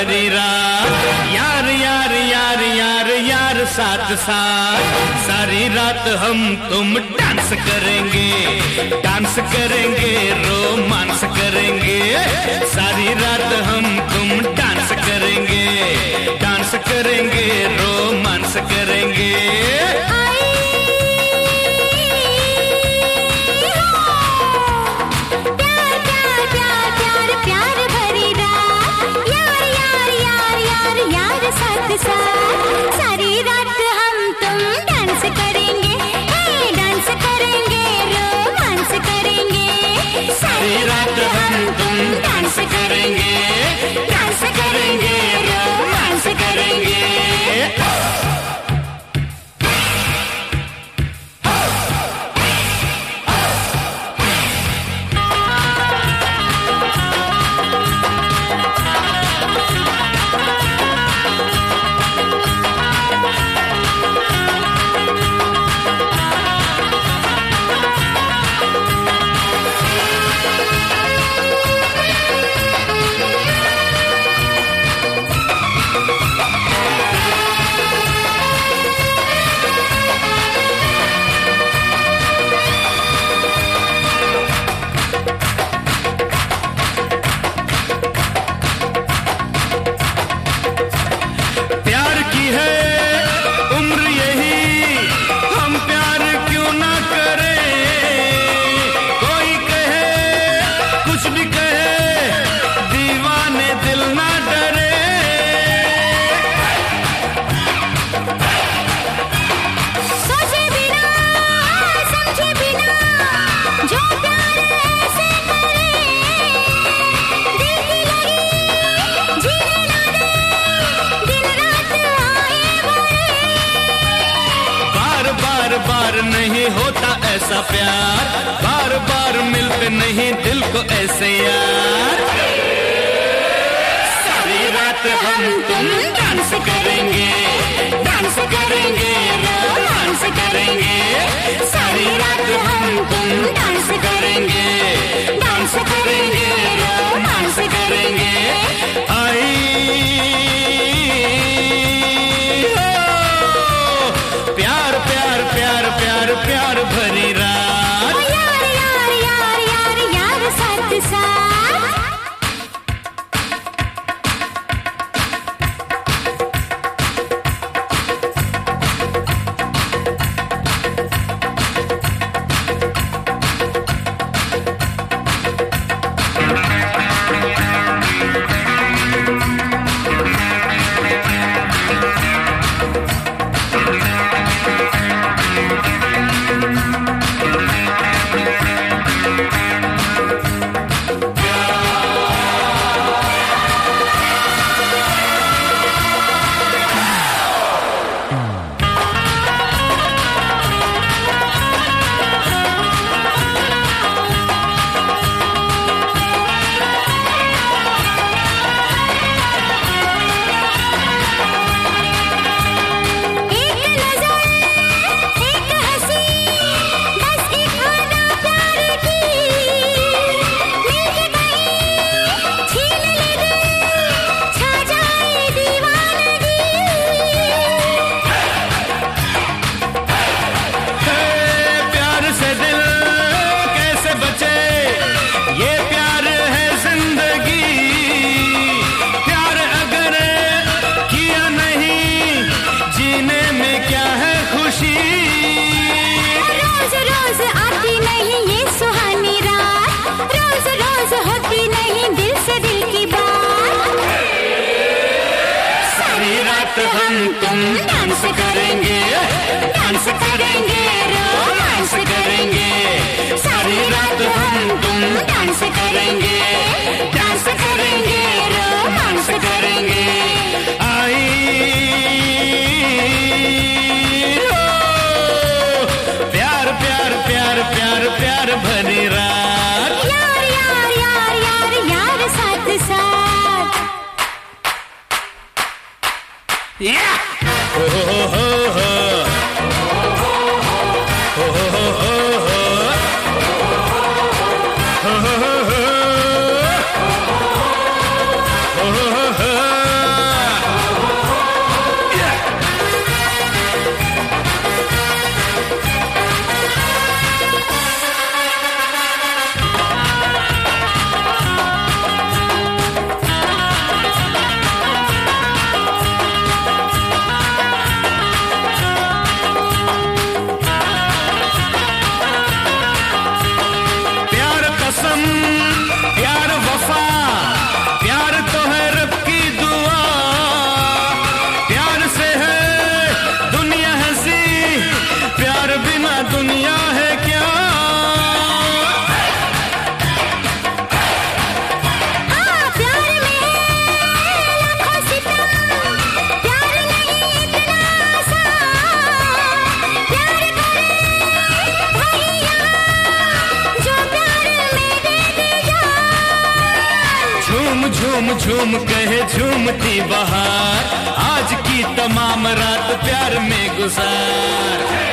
भरी रात यार यार यार यार यार साथ साथ सारी रात हम तुम डांस करेंगे रोमांस करेंगे सारी रात हम तुम डांस करेंगे रोमांस करेंगे सारी रात हम तुम डांस करेंगे रोमांस करेंगे सारी रात हम तुम डांस करेंगे रोमांस करेंगे बार नहीं होता ऐसा प्यार बार बार मिलते नहीं दिल को ऐसे यार सारी रात हम तुम डांस करेंगे रोमांस करेंगे सारी रात हम तुम डांस करेंगे रोमांस करेंगे आई प्यार भरी रात यार यार यार यार यार साथ साथ हम तुम डांस करेंगे रोमांस करेंगे सारी रात हम तुम डांस करेंगे रोमांस करेंगे आई प्यार प्यार प्यार प्यार प्यार भरी रात यार यार यार यार यार साथ साथ हो हो हो हो हो हो झूम कहे झूमती बहार, आज की तमाम रात प्यार में गुजार।